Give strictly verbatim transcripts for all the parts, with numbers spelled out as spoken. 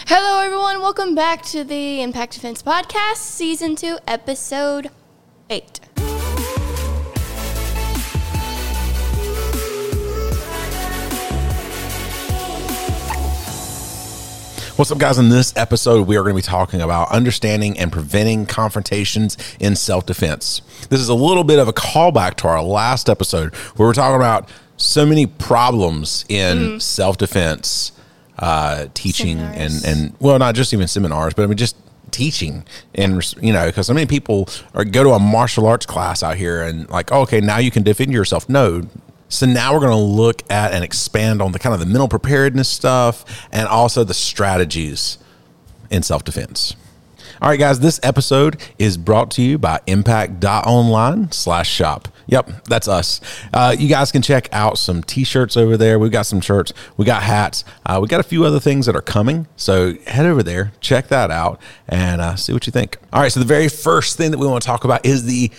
Hello, everyone. Welcome back to the Impact Defense Podcast, Season two, Episode eight. What's up, guys? In this episode, we are going to be talking about understanding and preventing confrontations in self-defense. This is a little bit of a callback to our last episode where we're talking about so many problems in mm. self-defense uh, teaching and, and, well, not just even seminars, but I mean, just teaching. And, you know, because so many people are go to a martial arts class out here and like, oh, okay, now you can defend yourself. No. So now we're going to look at and expand on the kind of the mental preparedness stuff and also the strategies in self-defense. All right, guys, this episode is brought to you by impact.online slash shop. Yep, that's us. Uh, you guys can check out some t-shirts over there. We've got some shirts. We got hats. Uh, we got a few other things that are coming. So head over there, check that out, and uh, see what you think. All right, so the very first thing that we want to talk about is the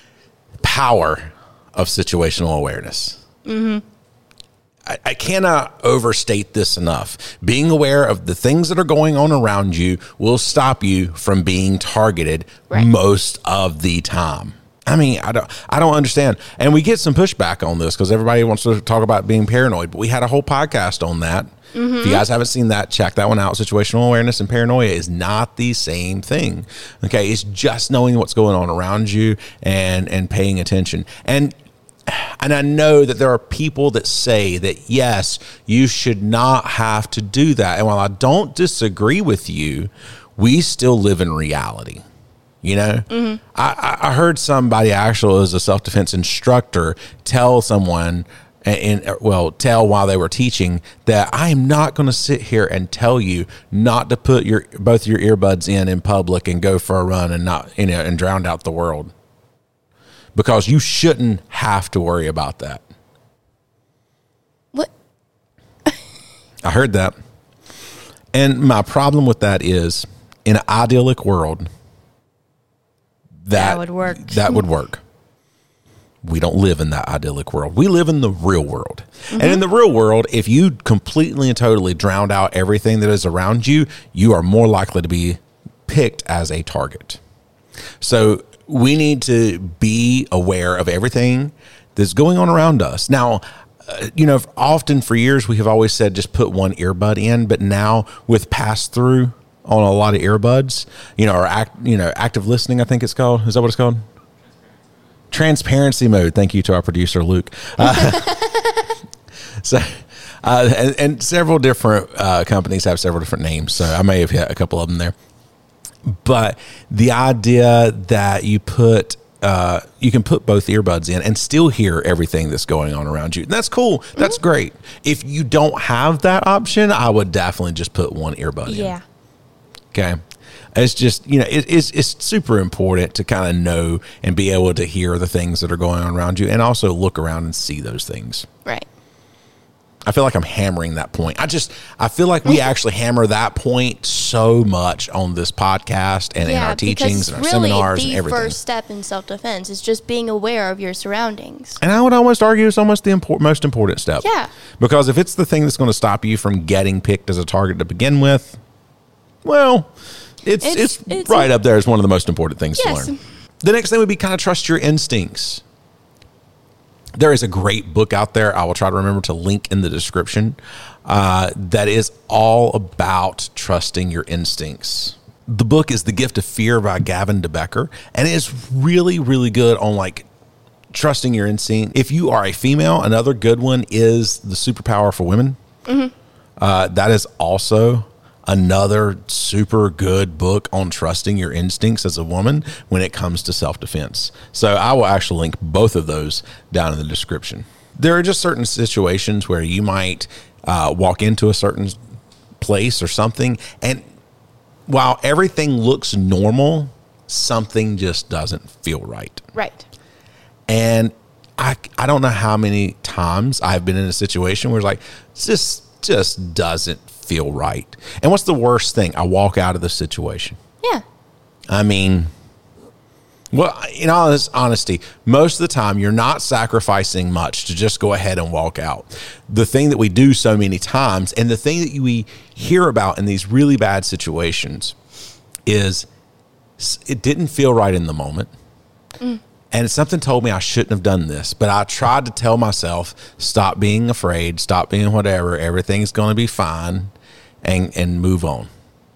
power of situational awareness. Mm-hmm. I, I cannot overstate this enough. Being aware of the things that are going on around you will stop you from being targeted right. most of the time. I mean, I don't, I don't understand. And we get some pushback on this because everybody wants to talk about being paranoid, but we had a whole podcast on that. Mm-hmm. If you guys haven't seen that, check that one out. Situational awareness and paranoia is not the same thing. Okay. It's just knowing what's going on around you and, and paying attention. And And I know that there are people that say that, yes, you should not have to do that. And while I don't disagree with you, we still live in reality. You know, mm-hmm. I, I heard somebody actually as a self-defense instructor tell someone and, and well, tell while they were teaching that I am not going to sit here and tell you not to put your both your earbuds in in public and go for a run and not, you know, and drown out the world. Because you shouldn't have to worry about that. What? I heard that. And my problem with that is, in an idyllic world, that, that would work. That would work. We don't live in that idyllic world. We live in the real world. Mm-hmm. And in the real world, if you completely and totally drowned out everything that is around you, you are more likely to be picked as a target. So we need to be aware of everything that's going on around us. Now, uh, you know, often for years we have always said just put one earbud in, but now with pass through on a lot of earbuds, you know, or act, you know, active listening, I think it's called. Is that what it's called? Transparency mode. Thank you to our producer, Luke. Uh, so, uh, and, and several different uh, companies have several different names. So I may have hit a couple of them there. But the idea that you put, uh, you can put both earbuds in and still hear everything that's going on around you. And that's cool. That's mm-hmm. great. If you don't have that option, I would definitely just put one earbud in. Yeah. Okay. It's just, you know, it, it's, it's super important to kind of know and be able to hear the things that are going on around you and also look around and see those things. Right. I feel like I'm hammering that point. I just, I feel like we actually hammer that point so much on this podcast and yeah, in our teachings and our really seminars and everything. The first step in self-defense is just being aware of your surroundings. And I would almost argue it's almost the import, most important step. Yeah. Because if it's the thing that's going to stop you from getting picked as a target to begin with, well, it's it's, it's, it's right up there as one of the most important things yes. to learn. The next thing would be kind of trust your instincts. There is a great book out there. I will try to remember to link in the description uh, that is all about trusting your instincts. The book is The Gift of Fear by Gavin de Becker, and it is really, really good on like trusting your instinct. If you are a female, another good one is The Superpower for Women. Mm-hmm. Uh, that is also another super good book on trusting your instincts as a woman when it comes to self-defense. So I will actually link both of those down in the description. There are just certain situations where you might uh, walk into a certain place or something, and while everything looks normal, something just doesn't feel right. Right. And I, I don't know how many times I've been in a situation where it's like, this just doesn't feel right. And what's the worst thing? I walk out of the situation. Yeah. I mean, Well, in honest honesty, most of the time you're not sacrificing much to just go ahead and walk out. The thing that we do so many times, and the thing that we hear about in these really bad situations, is it didn't feel right in the moment. Mm. And something told me I shouldn't have done this, but I tried to tell myself, stop being afraid, stop being whatever, everything's going to be fine, and, and move on.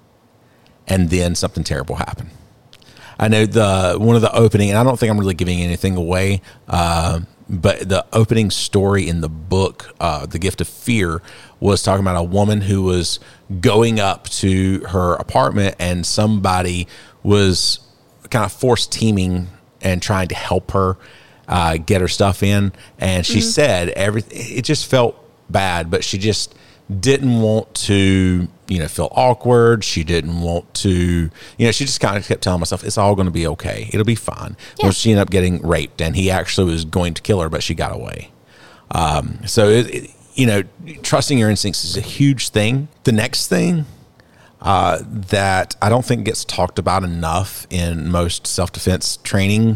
And then something terrible happened. I know the one of the opening, and I don't think I'm really giving anything away, uh, but the opening story in the book, uh, The Gift of Fear, was talking about a woman who was going up to her apartment and somebody was kind of force teaming and trying to help her uh, get her stuff in. And she mm-hmm. said everything, it just felt bad, but she just didn't want to, you know, feel awkward. She didn't want to, you know, she just kind of kept telling herself, it's all going to be okay. It'll be fine. Yeah. Well, she ended up getting raped and he actually was going to kill her, but she got away. Um, so, it, it, you know, trusting your instincts is a huge thing. The next thing uh, that I don't think gets talked about enough in most self-defense training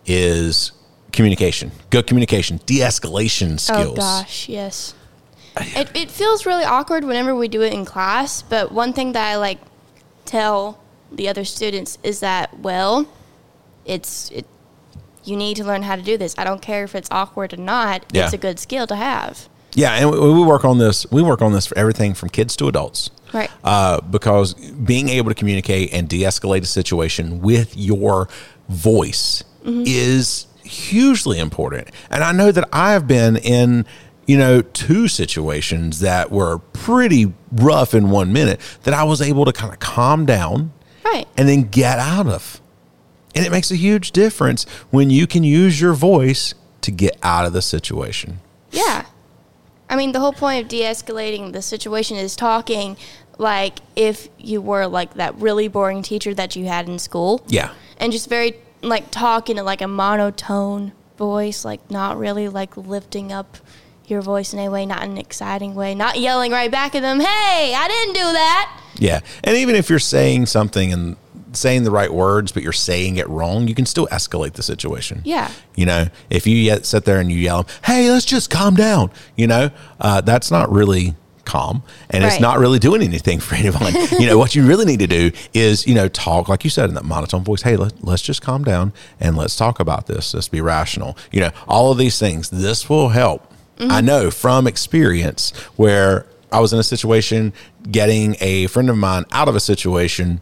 is communication, good communication, de-escalation skills. Oh gosh, yes. It it feels really awkward whenever we do it in class, but one thing that I like tell the other students is that, well, it's it you need to learn how to do this. I don't care if it's awkward or not. Yeah. It's a good skill to have. Yeah, and we, we work on this. We work on this for everything from kids to adults. Right. Uh, because being able to communicate and de-escalate a situation with your voice mm-hmm. is hugely important. And I know that I have been in, you know, two situations that were pretty rough in one minute that I was able to kind of calm down right. and then get out of. And it makes a huge difference when you can use your voice to get out of the situation. Yeah. I mean, the whole point of de-escalating the situation is talking like if you were like that really boring teacher that you had in school. Yeah. And just very, like, talking in like a monotone voice, like not really like lifting up your voice in a way, not in an exciting way, not yelling right back at them, hey, I didn't do that. Yeah. And even if you're saying something and saying the right words, but you're saying it wrong, you can still escalate the situation. Yeah. You know, if you yet sit there and you yell, hey, let's just calm down, you know, uh, that's not really calm and right. it's not really doing anything for anyone. You know, what you really need to do is, you know, talk, like you said, in that monotone voice, hey, let, let's just calm down and let's talk about this. Let's be rational. You know, all of these things, this will help. Mm-hmm. I know from experience where I was in a situation getting a friend of mine out of a situation,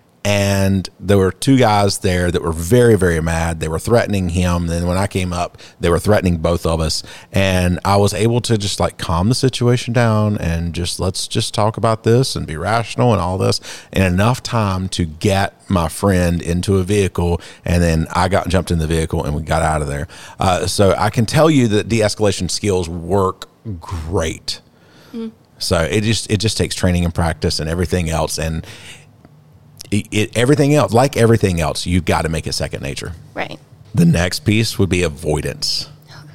and there were two guys there that were very, very mad. They were threatening him. Then when I came up, they were threatening both of us. And I was able to just like calm the situation down and just let's just talk about this and be rational and all this in enough time to get my friend into a vehicle. And then I got jumped in the vehicle and we got out of there. Uh, so I can tell you that de-escalation skills work great. Mm. So it just, it just takes training and practice and everything else. And It, it, everything else, like everything else, you've got to make it second nature. Right. The next piece would be avoidance.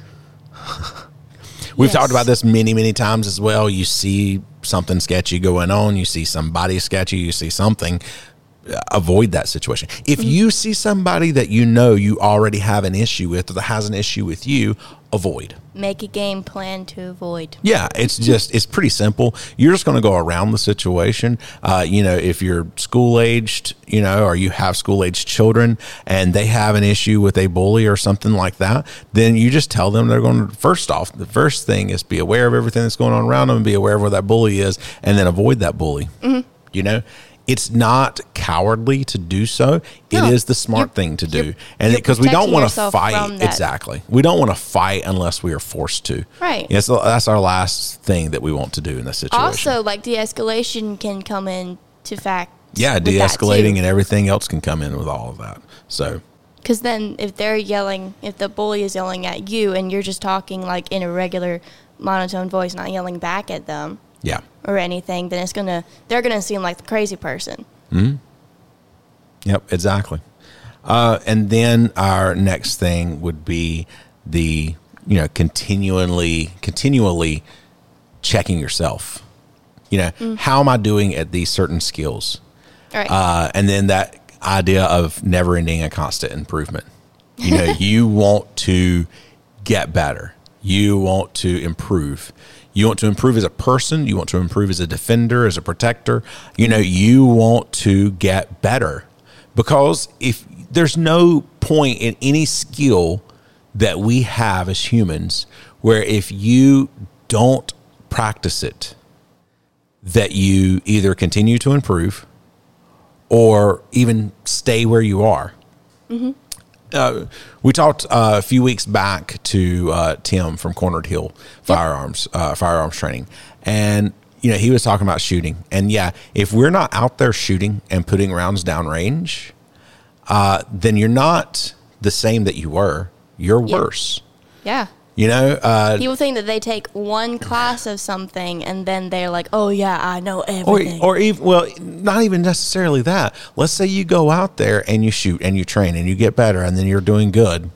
We've yes. talked about this many, many times as well. You see something sketchy going on. You see somebody sketchy. You see something. Avoid that situation. If mm-hmm. you see somebody that you know you already have an issue with or that has an issue with you, avoid. Make a game plan to avoid. Yeah, it's just, it's pretty simple. You're just going to go around the situation. Uh, you know, if you're school-aged, you know, or you have school-aged children and they have an issue with a bully or something like that, then you just tell them they're going to, first off, the first thing is be aware of everything that's going on around them and be aware of where that bully is and then avoid that bully. Mm-hmm. You know? It's not cowardly to do so. No, it is the smart thing to do. And because we don't want to fight. Exactly. We don't want to fight unless we are forced to. Right. Yes, that's our last thing that we want to do in this situation. Also, like de-escalation can come into fact. Yeah, de-escalating and everything else can come in with all of that. So. Because then if they're yelling, if the bully is yelling at you and you're just talking like in a regular monotone voice, not yelling back at them. Yeah. Or anything, then it's gonna they're gonna seem like the crazy person. Mm-hmm. Yep, exactly. Uh, and then our next thing would be the you know continually continually checking yourself. You know, mm. how am I doing at these certain skills? Right. Uh, and then that idea of never ending a constant improvement. You know, you want to get better. You want to improve. You want to improve as a person. You want to improve as a defender, as a protector. You know, you want to get better, because if there's no point in any skill that we have as humans where if you don't practice it, that you either continue to improve or even stay where you are. Mm-hmm. Uh, we talked uh, a few weeks back to uh, Tim from Cornered Hill Firearms, yep. uh, firearms training. And, you know, he was talking about shooting. And yeah, if we're not out there shooting and putting rounds down range, uh, then you're not the same that you were. You're yep. worse. Yeah. You know, uh, people think that they take one class of something and then they're like, oh, yeah, I know everything. Or, or even, well, not even necessarily that. Let's say you go out there and you shoot and you train and you get better and then you're doing good.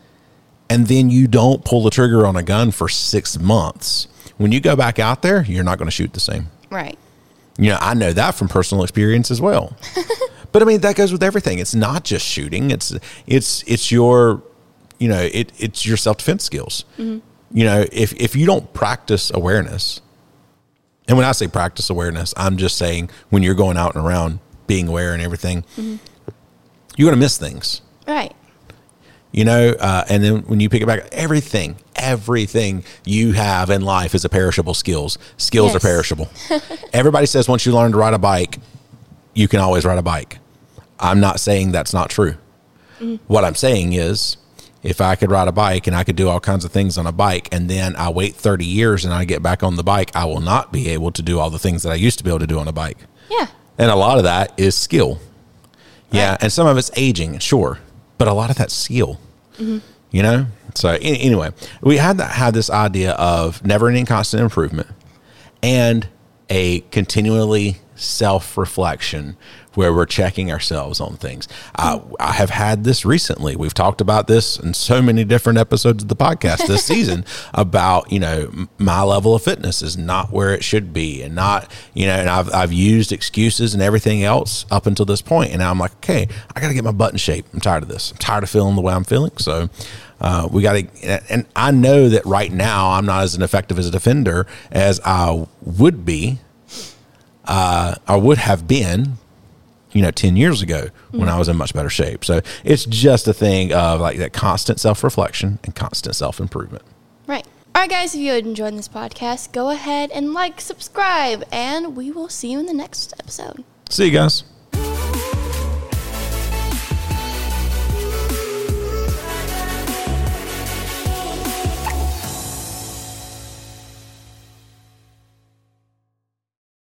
And then you don't pull the trigger on a gun for six months. When you go back out there, you're not going to shoot the same. Right. You know, I know that from personal experience as well. But I mean, that goes with everything. It's not just shooting. It's, it's, it's your... You know, it, it's your self-defense skills. Mm-hmm. You know, if, if you don't practice awareness, and when I say practice awareness, I'm just saying when you're going out and around being aware and everything, mm-hmm. you're going to miss things. Right. You know, uh, and then when you pick it back, everything, everything you have in life is a perishable skills. Skills yes. are perishable. Everybody says once you learn to ride a bike, you can always ride a bike. I'm not saying that's not true. Mm-hmm. What I'm saying is, if I could ride a bike and I could do all kinds of things on a bike, and then I wait thirty years and I get back on the bike, I will not be able to do all the things that I used to be able to do on a bike. Yeah. And a lot of that is skill. Yeah. Right. And some of it's aging, sure. But a lot of that's skill, mm-hmm. you know? So anyway, we had that, had this idea of never ending constant improvement and a continually self-reflection where we're checking ourselves on things. Uh, I have had this recently. We've talked about this in so many different episodes of the podcast this season about, you know, my level of fitness is not where it should be, and not, you know, and I've, I've used excuses and everything else up until this point. And now I'm like, okay, I got to get my butt in shape. I'm tired of this. I'm tired of feeling the way I'm feeling. So uh, we got to, and I know that right now I'm not as effective as a defender as I would be, uh, I would have been, you know, ten years ago when mm-hmm. I was in much better shape. So it's just a thing of like that constant self-reflection and constant self-improvement. Right. All right, guys, if you enjoyed this podcast, go ahead and like, subscribe, and we will see you in the next episode. See you guys.